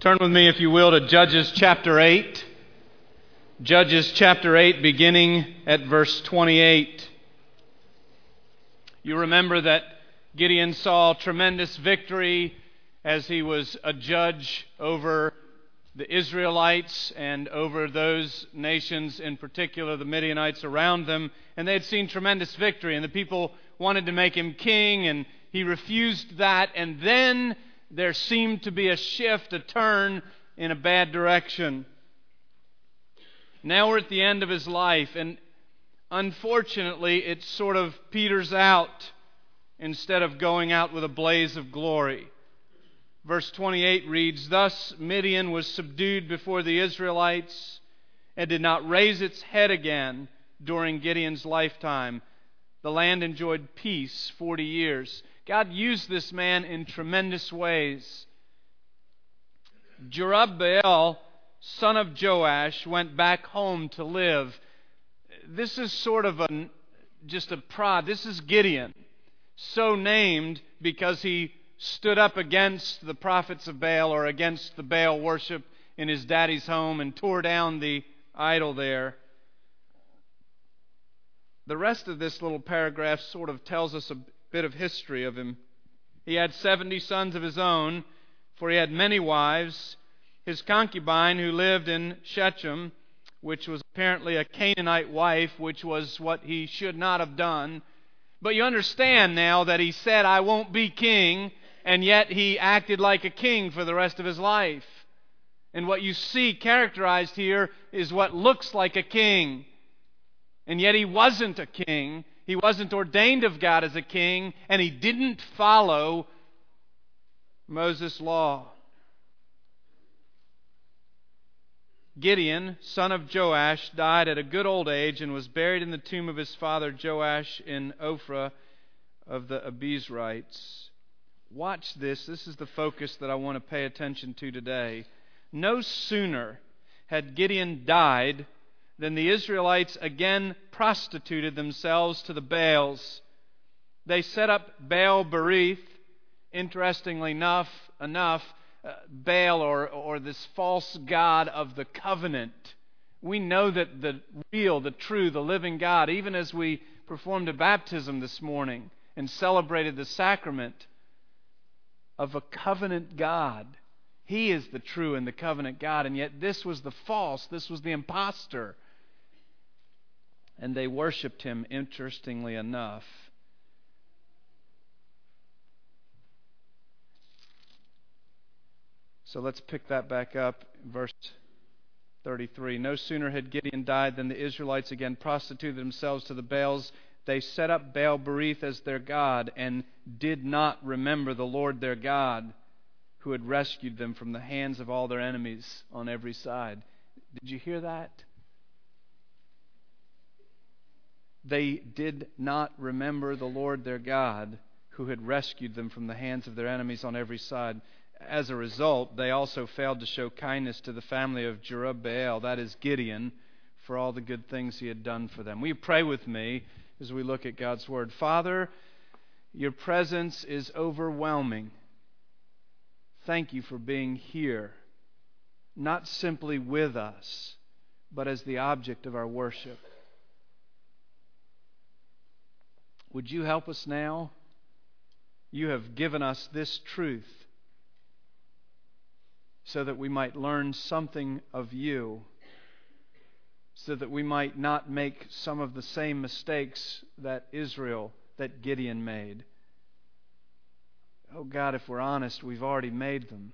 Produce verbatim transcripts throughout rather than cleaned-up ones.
Turn with me, if you will, to Judges chapter eight. Judges chapter eight, beginning at verse twenty-eight. You remember that Gideon saw tremendous victory as he was a judge over the Israelites and over those nations, in particular the Midianites around them. And they had seen tremendous victory, and the people wanted to make him king, and he refused that. And then there seemed to be a shift, a turn in a bad direction. Now we're at the end of his life, and unfortunately it sort of peters out instead of going out with a blaze of glory. Verse twenty-eight reads, "Thus Midian was subdued before the Israelites and did not raise its head again during Gideon's lifetime. The land enjoyed peace forty years. God used this man in tremendous ways. Jerubbaal, son of Joash, went back home to live." This is sort of a, just a prod. This is Gideon, so named because he stood up against the prophets of Baal, or against the Baal worship in his daddy's home, and tore down the idol there. The rest of this little paragraph sort of tells us a bit of history of him. He had seventy sons of his own, for he had many wives. His concubine, who lived in Shechem, which was apparently a Canaanite wife, which was what he should not have done. But you understand now that he said, "I won't be king," and yet he acted like a king for the rest of his life. And what you see characterized here is what looks like a king. And yet he wasn't a king. He wasn't ordained of God as a king, and he didn't follow Moses' law. Gideon, son of Joash, died at a good old age and was buried in the tomb of his father Joash in Ophrah of the Abiezrites. Watch this. This is the focus that I want to pay attention to today. No sooner had Gideon died than the Israelites again prostituted themselves to the Baals. They set up Baal Berith. Interestingly enough, enough uh, Baal, or, or this false god of the covenant. We know that the real, the true, the living God, even as we performed a baptism this morning and celebrated the sacrament of a covenant God. He is the true and the covenant God, and yet this was the false, this was the impostor. And they worshipped him, interestingly enough. So let's pick that back up, verse thirty-three. "No sooner had Gideon died than the Israelites again prostituted themselves to the Baals. They set up Baal Berith as their god and did not remember the Lord their God, who had rescued them from the hands of all their enemies on every side." Did you hear that? They did not remember the Lord their God, who had rescued them from the hands of their enemies on every side. As a result, they also failed to show kindness to the family of Jerubbaal, that is Gideon, for all the good things he had done for them. Will you pray with me as we look at God's Word? Father, your presence is overwhelming. Thank you for being here, not simply with us, but as the object of our worship. Would you help us now? You have given us this truth so that we might learn something of you, so that we might not make some of the same mistakes that Israel, that Gideon made. Oh God, if we're honest, we've already made them.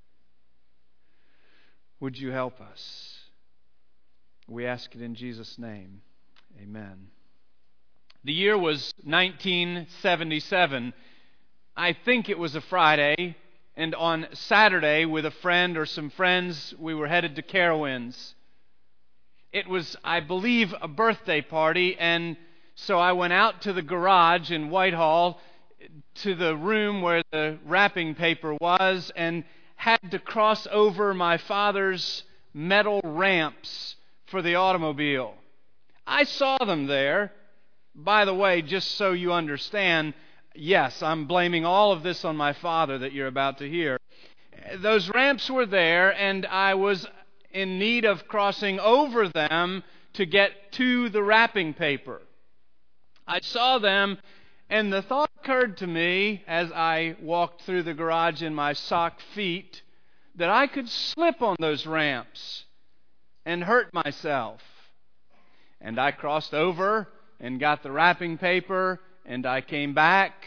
Would you help us? We ask it in Jesus' name. Amen. The year was nineteen seventy-seven. I think it was a Friday, and on Saturday, with a friend or some friends, we were headed to Carowinds. It was, I believe, a birthday party, and so I went out to the garage in Whitehall, to the room where the wrapping paper was, and had to cross over my father's metal ramps for the automobile. I saw them there. By the way, just so you understand, yes, I'm blaming all of this on my father that you're about to hear. those ramps were there, and I was in need of crossing over them to get to the wrapping paper. I saw them, and the thought occurred to me as I walked through the garage in my sock feet that I could slip on those ramps and hurt myself. And I crossed over and got the wrapping paper, and I came back.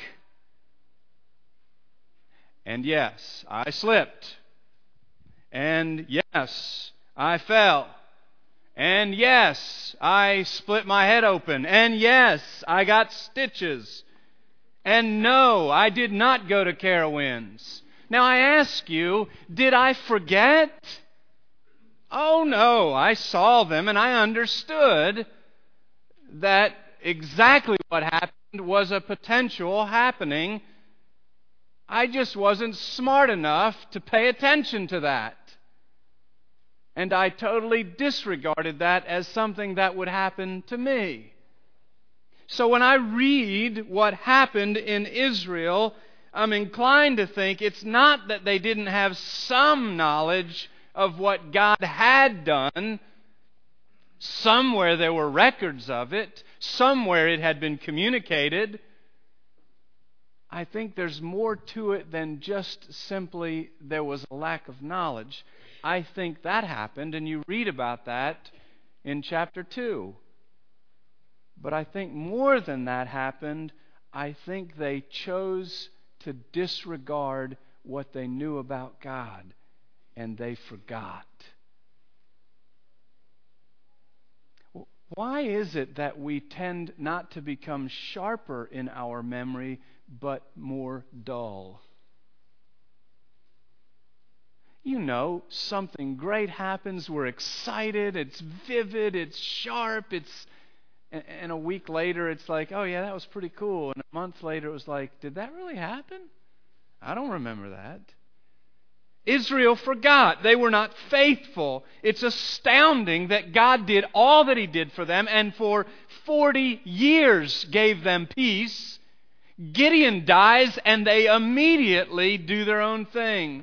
And yes, I slipped. And yes, I fell. And yes, I split my head open. And yes, I got stitches. And no, I did not go to Carowinds. Now I ask you, did I forget? Oh no, I saw them and I understood that exactly what happened was a potential happening. I just wasn't smart enough to pay attention to that. And I totally disregarded that as something that would happen to me. So when I read what happened in Israel, I'm inclined to think it's not that they didn't have some knowledge of what God had done. Somewhere there were records of it. Somewhere it had been communicated. I think there's more to it than just simply there was a lack of knowledge. I think that happened, and you read about that in chapter two. But I think more than that happened. I think they chose to disregard what they knew about God, and they forgot. Why is it that we tend not to become sharper in our memory, but more dull? You know, something great happens, we're excited, it's vivid, it's sharp, it's and a week later it's like, oh yeah, that was pretty cool. And a month later it was like, did that really happen? I don't remember that. Israel forgot. They were not faithful. It's astounding that God did all that He did for them and for forty years gave them peace. Gideon dies and they immediately do their own thing.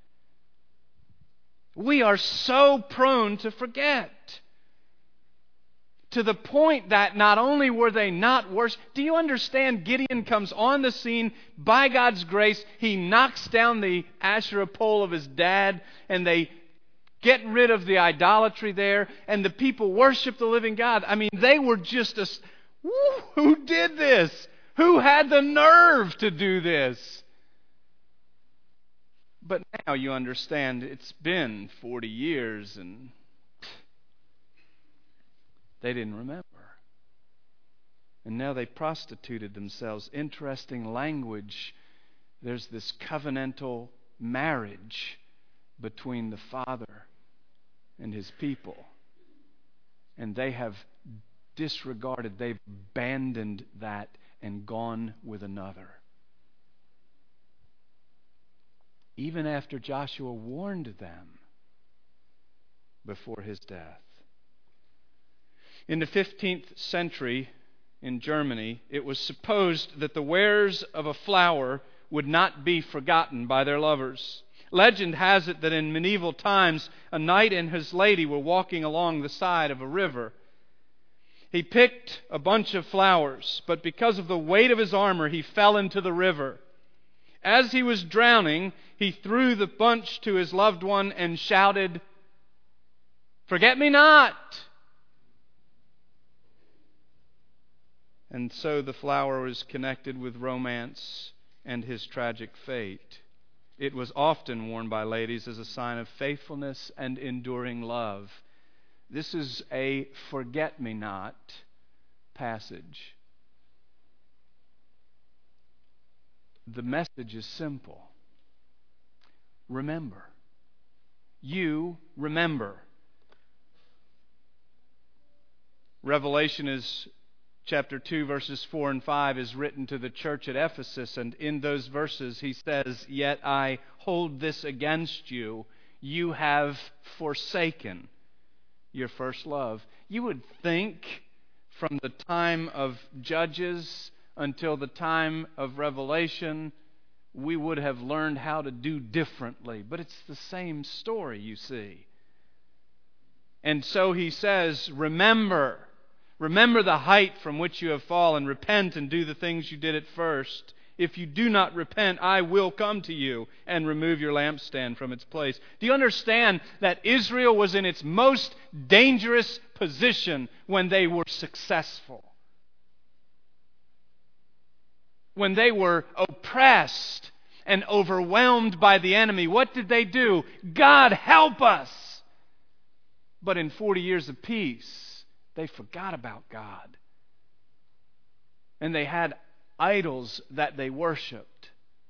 We are so prone to forget. To the point that not only were they not worse, do you understand? Gideon comes on the scene by God's grace. He knocks down the Asherah pole of his dad, and they get rid of the idolatry there, and the people worship the living God. I mean, they were just a... Who did this? Who had the nerve to do this? But now you understand it's been forty years and they didn't remember. And now they prostituted themselves. Interesting language. There's this covenantal marriage between the Father and His people. And they have disregarded, they've abandoned that and gone with another. Even after Joshua warned them before his death. In the fifteenth century in Germany, it was supposed that the wearers of a flower would not be forgotten by their lovers. Legend has it that in medieval times, a knight and his lady were walking along the side of a river. He picked a bunch of flowers, but because of the weight of his armor, he fell into the river. As he was drowning, he threw the bunch to his loved one and shouted, "Forget me not!" And so the flower was connected with romance and his tragic fate. It was often worn by ladies as a sign of faithfulness and enduring love. This is a forget-me-not passage. The message is simple. Remember. You remember. Revelation is chapter two, verses four and five is written to the church at Ephesus, and in those verses he says, "Yet I hold this against you. You have forsaken your first love." You would think from the time of Judges until the time of Revelation, we would have learned how to do differently. But it's the same story, you see. And so he says, remember, remember the height from which you have fallen. Repent and do the things you did at first. If you do not repent, I will come to you and remove your lampstand from its place. Do you understand that Israel was in its most dangerous position when they were successful? When they were oppressed and overwhelmed by the enemy, what did they do? God help us! But in forty years of peace, they forgot about God. And they had idols that they worshipped.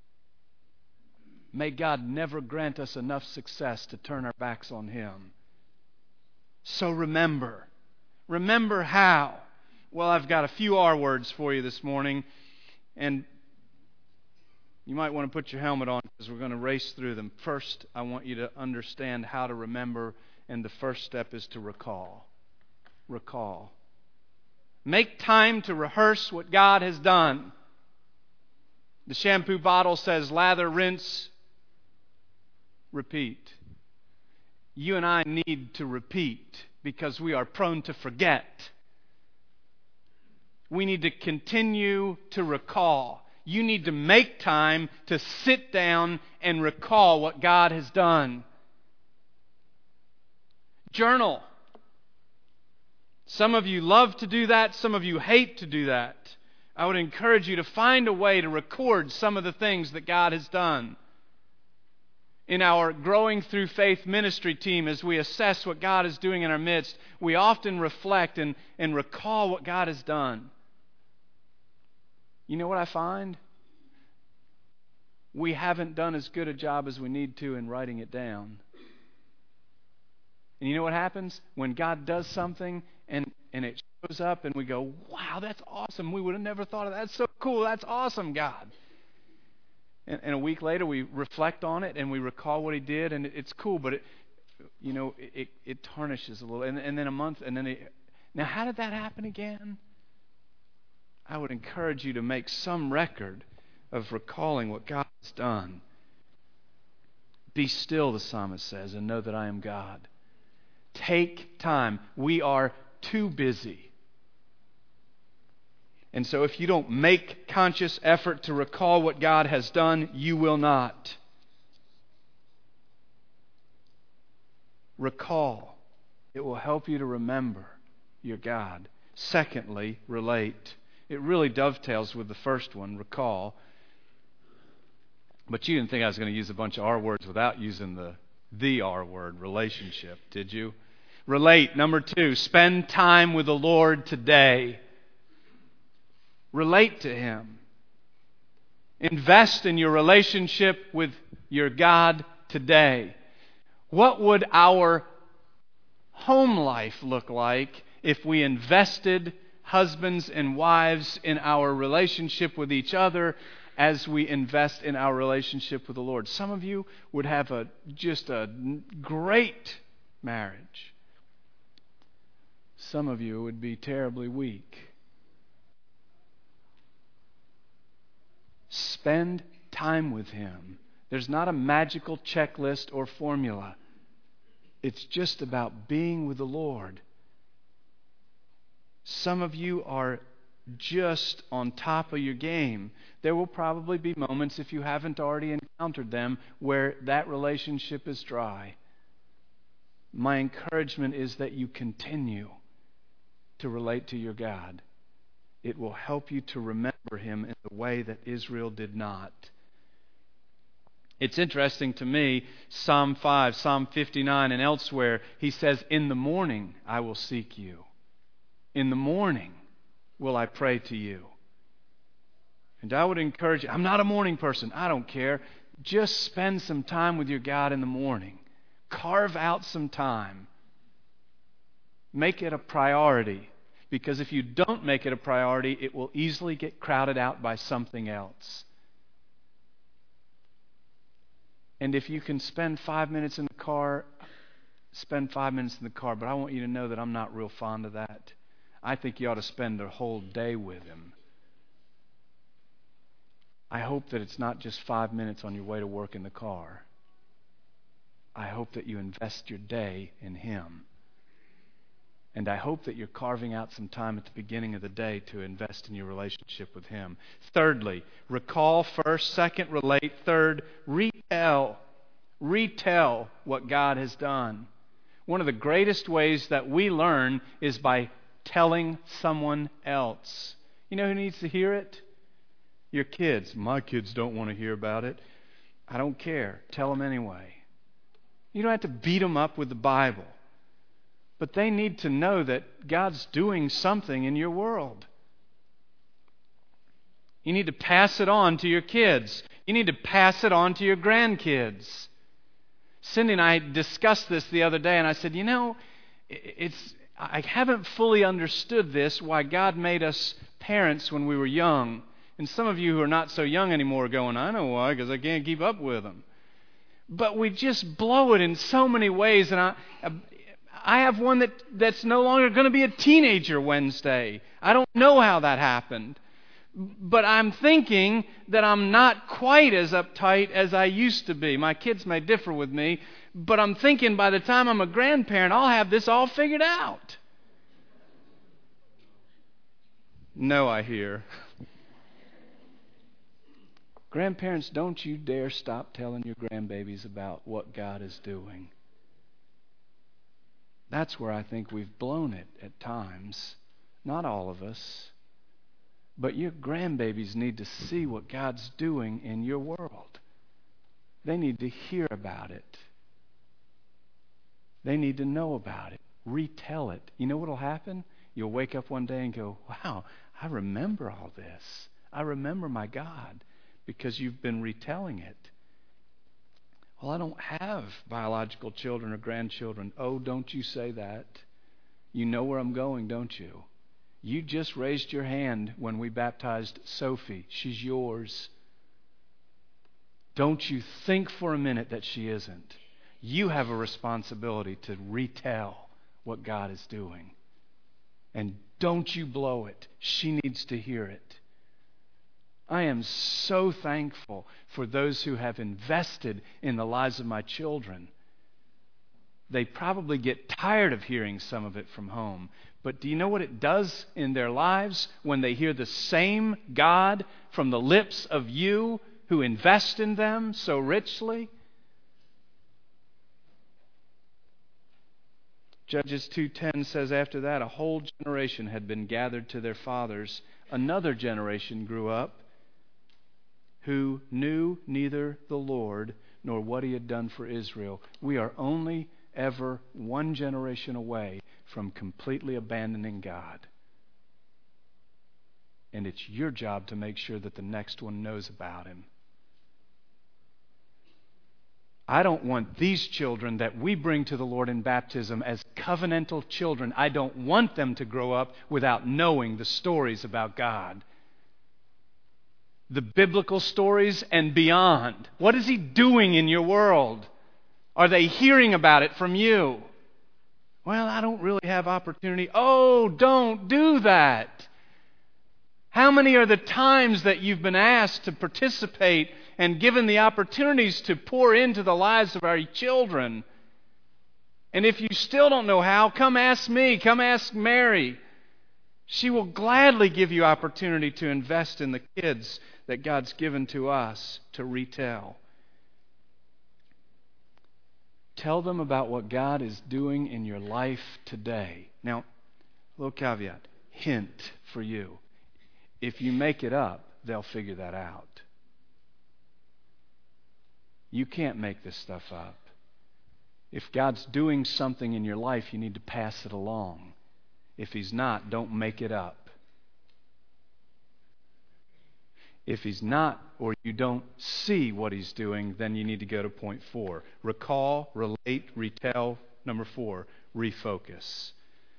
May God never grant us enough success to turn our backs on Him. So remember. Remember how? Well, I've got a few R words for you this morning. And you might want to put your helmet on because we're going to race through them. First, I want you to understand how to remember. And the first step is to recall. Recall. Make time to rehearse what God has done. The shampoo bottle says lather, rinse, repeat. You and I need to repeat because we are prone to forget. We need to continue to recall. You need to make time to sit down and recall what God has done. Journal. Some of you love to do that. Some of you hate to do that. I would encourage you to find a way to record some of the things that God has done. In our Growing Through Faith ministry team, as we assess what God is doing in our midst, we often reflect and, and recall what God has done. You know what I find? We haven't done as good a job as we need to in writing it down. And you know what happens? When God does something and, and it shows up and we go, wow, that's awesome. We would have never thought of that. That's so cool. That's awesome, God. And, and a week later we reflect on it and we recall what He did, and it, it's cool, but it, you know, it, it tarnishes a little. And, and then a month, and then it, now how did that happen again? I would encourage you to make some record of recalling what God has done. Be still, the psalmist says, and know that I am God. Take time. We are too busy. And so if you don't make conscious effort to recall what God has done, you will not. Recall. It will help you to remember your God. Secondly, relate. It really dovetails with the first one, recall. But you didn't think I was going to use a bunch of R words without using the the R word, relationship, did you? Relate. Number two, spend time with the Lord today. Relate to Him. Invest in your relationship with your God today. What would our home life look like if we invested, husbands and wives, in our relationship with each other as we invest in our relationship with the Lord? Some of you would have a just a great marriage. Some of you would be terribly weak. Spend time with Him. There's not a magical checklist or formula. It's just about being with the Lord. Some of you are just on top of your game. There will probably be moments, if you haven't already encountered them, where that relationship is dry. My encouragement is that you continue to relate to your God. It will help you to remember Him in the way that Israel did not. It's interesting to me, Psalm five, Psalm fifty-nine, and elsewhere, he says, in the morning I will seek you. In the morning will I pray to you. And I would encourage you, I'm not a morning person, I don't care. Just spend some time with your God in the morning. Carve out some time. Make it a priority. Because if you don't make it a priority, it will easily get crowded out by something else. And if you can spend five minutes in the car, spend five minutes in the car. But I want you to know that I'm not real fond of that. I think you ought to spend a whole day with Him. I hope that it's not just five minutes on your way to work in the car. I hope that you invest your day in Him. And I hope that you're carving out some time at the beginning of the day to invest in your relationship with Him. Thirdly, recall first. Second, relate. Third, retell. Retell what God has done. One of the greatest ways that we learn is by telling someone else. You know who needs to hear it? Your kids. My kids don't want to hear about it. I don't care. Tell them anyway. You don't have to beat them up with the Bible. But they need to know that God's doing something in your world. You need to pass it on to your kids. You need to pass it on to your grandkids. Cindy and I discussed this the other day, and I said, you know, it's I haven't fully understood this, why God made us parents when we were young. And some of you who are not so young anymore are going, I know why, because I can't keep up with them. But we just blow it in so many ways, and I... I have one that, that's no longer going to be a teenager Wednesday. I don't know how that happened. But I'm thinking that I'm not quite as uptight as I used to be. My kids may differ with me, but I'm thinking by the time I'm a grandparent, I'll have this all figured out. No, I hear. Grandparents, don't you dare stop telling your grandbabies about what God is doing. That's where I think we've blown it at times. Not all of us. But your grandbabies need to see what God's doing in your world. They need to hear about it. They need to know about it. Retell it. You know what will happen? You'll wake up one day and go, wow, I remember all this. I remember my God, because you've been retelling it. Well, I don't have biological children or grandchildren. Oh, don't you say that. You know where I'm going, don't you? You just raised your hand when we baptized Sophie. She's yours. Don't you think for a minute that she isn't. You have a responsibility to retell what God is doing. And don't you blow it. She needs to hear it. I am so thankful for those who have invested in the lives of my children. They probably get tired of hearing some of it from home. But do you know what it does in their lives when they hear the same God from the lips of you who invest in them so richly? Judges two ten says, after that, a whole generation had been gathered to their fathers. Another generation grew up who knew neither the Lord nor what He had done for Israel. We are only ever one generation away from completely abandoning God. And it's your job to make sure that the next one knows about Him. I don't want these children that we bring to the Lord in baptism as covenantal children. I don't want them to grow up without knowing the stories about God. The biblical stories and beyond. What is He doing in your world? Are they hearing about it from you? Well, I don't really have opportunity. Oh, don't do that. How many are the times that you've been asked to participate and given the opportunities to pour into the lives of our children? And if you still don't know how, come ask me. Come ask Mary. She will gladly give you opportunity to invest in the kids that God's given to us to retell. Tell them about what God is doing in your life today. Now, a little caveat, hint for you. If you make it up, they'll figure that out. You can't make this stuff up. If God's doing something in your life, you need to pass it along. If He's not, don't make it up. If He's not, or you don't see what He's doing, then you need to go to point four. Recall, relate, retell. Number four, refocus.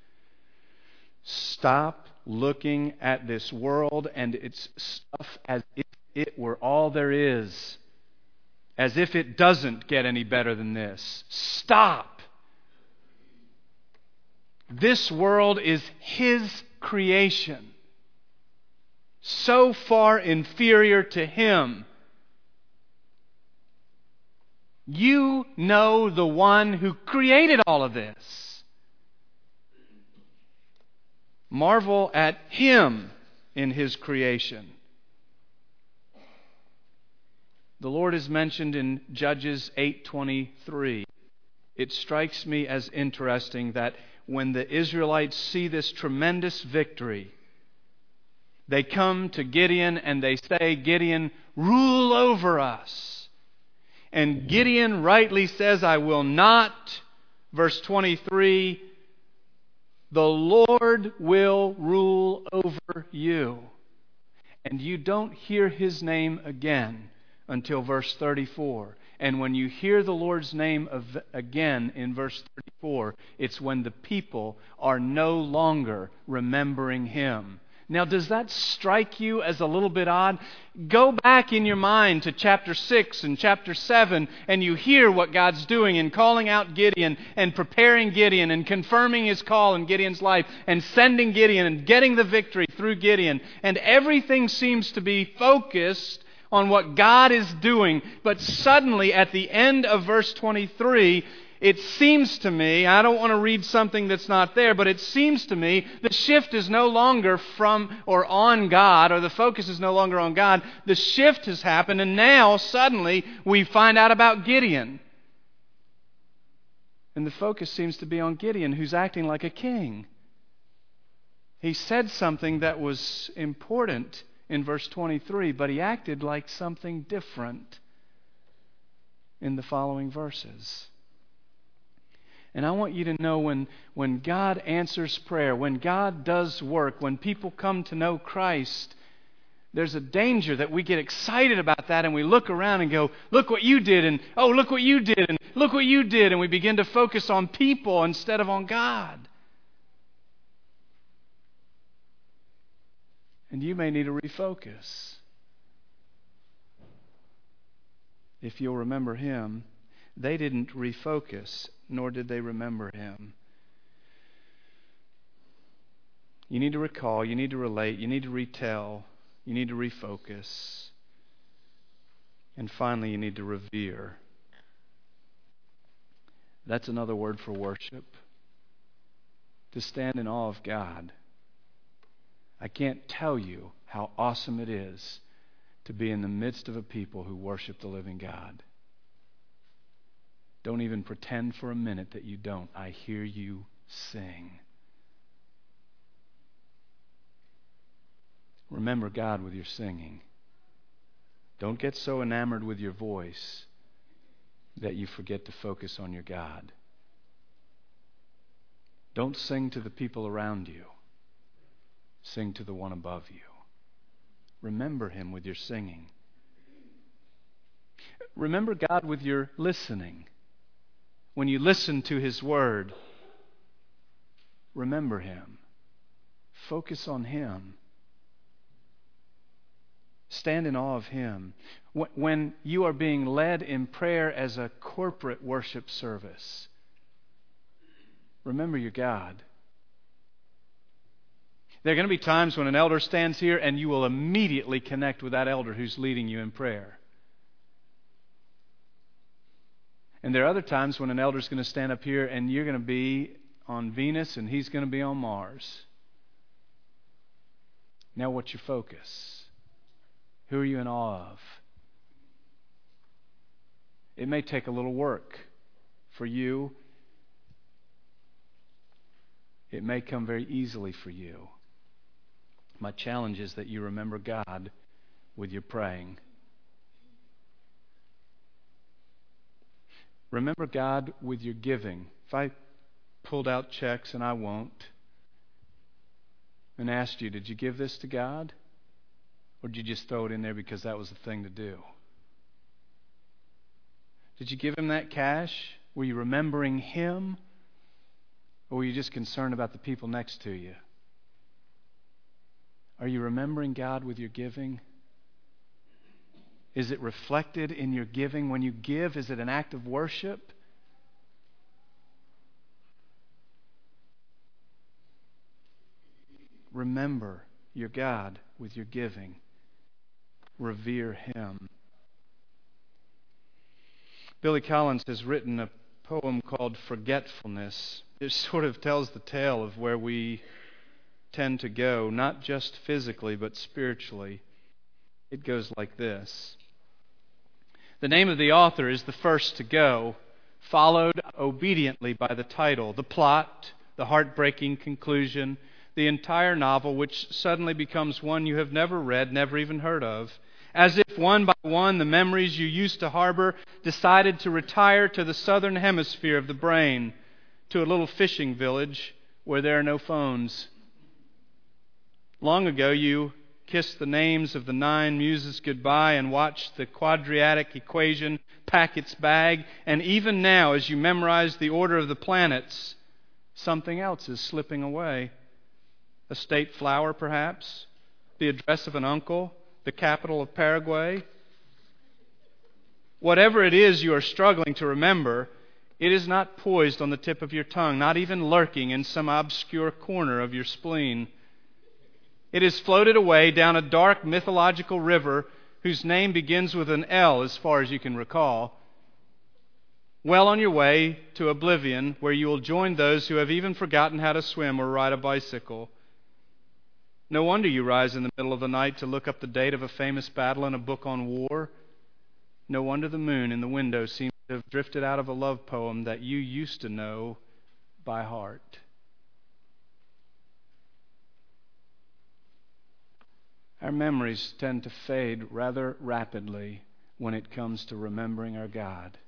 Stop looking at this world and its stuff as if it were all there is. As if it doesn't get any better than this. Stop. This world is His creation. so far inferior to Him. You know the one who created all of this. Marvel at Him in His creation. The Lord is mentioned in Judges eight twenty-three. It strikes me as interesting that when the Israelites see this tremendous victory, they come to Gideon and they say, Gideon, rule over us. And Gideon rightly says, I will not. Verse twenty-three, the Lord will rule over you. And you don't hear His name again until verse thirty-four. And when you hear the Lord's name of, again in verse thirty-four, it's when the people are no longer remembering Him. Now, does that strike you as a little bit odd? Go back in your mind to chapter six and chapter seven, and you hear what God's doing in calling out Gideon and preparing Gideon and confirming His call in Gideon's life and sending Gideon and getting the victory through Gideon. And everything seems to be focused on what God is doing. But suddenly, at the end of verse twenty-three, it seems to me, I don't want to read something that's not there, but it seems to me the shift is no longer from or on God, or the focus is no longer on God. The shift has happened, and now suddenly we find out about Gideon. And the focus seems to be on Gideon, who's acting like a king. He said something that was important in verse twenty-three, but he acted like something different in the following verses. And I want you to know when, when God answers prayer, when God does work, when people come to know Christ, there's a danger that we get excited about that and we look around and go, look what you did, and oh, look what you did, and look what you did, and we begin to focus on people instead of on God. And you may need to refocus. If you'll remember Him, they didn't refocus, nor did they remember Him. You need to recall, you need to relate, you need to retell, you need to refocus. And finally, you need to revere. That's another word for worship. To stand in awe of God. I can't tell you how awesome it is to be in the midst of a people who worship the living God. Don't even pretend for a minute that you don't. I hear you sing. Remember God with your singing. Don't get so enamored with your voice that you forget to focus on your God. Don't sing to the people around you. Sing to the one above you. Remember Him with your singing. Remember God with your listening. When you listen to His Word, remember Him. Focus on Him. Stand in awe of Him. When you are being led in prayer as a corporate worship service, remember your God. There are going to be times when an elder stands here and you will immediately connect with that elder who's leading you in prayer. And there are other times when an elder's going to stand up here and you're going to be on Venus and he's going to be on Mars. Now what's your focus? Who are you in awe of? It may take a little work for you. It may come very easily for you. My challenge is that you remember God with your praying. Remember God with your giving. If I pulled out checks, and I won't, and asked you, did you give this to God? Or did you just throw it in there because that was the thing to do? Did you give Him that cash? Were you remembering Him? Or were you just concerned about the people next to you? Are you remembering God with your giving? Is it reflected in your giving? When you give, is it an act of worship? Remember your God with your giving. Revere Him. Billy Collins has written a poem called Forgetfulness. It sort of tells the tale of where we tend to go, not just physically, but spiritually. It goes like this. The name of the author is the first to go, followed obediently by the title, the plot, the heartbreaking conclusion, the entire novel, which suddenly becomes one you have never read, never even heard of. As if one by one the memories you used to harbor decided to retire to the southern hemisphere of the brain, to a little fishing village where there are no phones. Long ago you kissed the names of the nine muses goodbye and watched the quadratic equation pack its bag, and even now as you memorize the order of the planets, something else is slipping away. A state flower, perhaps, the address of an uncle, the capital of Paraguay. Whatever it is you are struggling to remember, it is not poised on the tip of your tongue, not even lurking in some obscure corner of your spleen. It is floated away down a dark mythological river whose name begins with an L as far as you can recall. Well on your way to oblivion, where you will join those who have even forgotten how to swim or ride a bicycle. No wonder you rise in the middle of the night to look up the date of a famous battle in a book on war. No wonder the moon in the window seems to have drifted out of a love poem that you used to know by heart. Our memories tend to fade rather rapidly when it comes to remembering our God.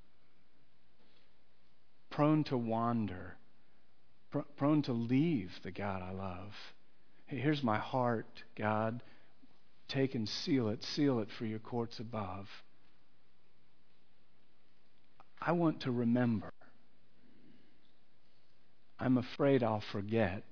Prone to wander, pr- prone to leave the God I love. Hey, here's my heart, God. Take and seal it, seal it for your courts above. I want to remember. I'm afraid I'll forget.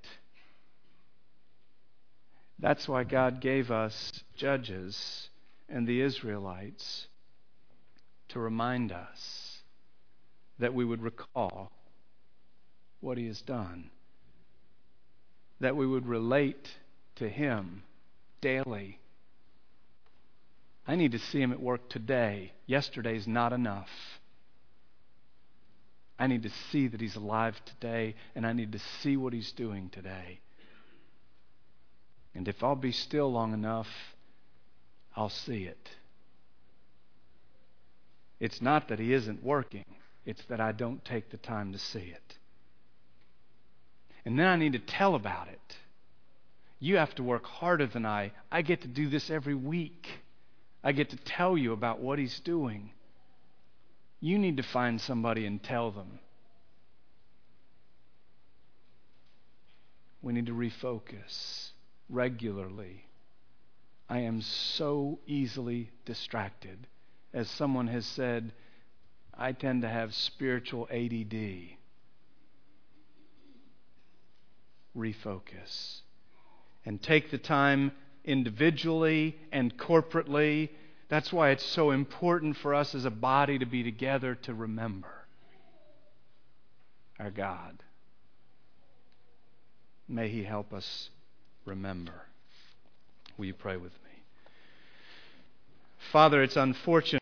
That's why God gave us judges and the Israelites to remind us that we would recall what He has done, that we would relate to Him daily. I need to see Him at work today. Yesterday's not enough. I need to see that He's alive today, and I need to see what He's doing today. And if I'll be still long enough, I'll see it. It's not that He isn't working. It's that I don't take the time to see it. And then I need to tell about it. You have to work harder than I. I get to do this every week. I get to tell you about what He's doing. You need to find somebody and tell them. We need to refocus regularly. I am so easily distracted. As someone has said, I tend to have spiritual A D D. Refocus. And take the time individually and corporately. That's why it's so important for us as a body to be together to remember our God. May He help us remember. Will you pray with me? Father, it's unfortunate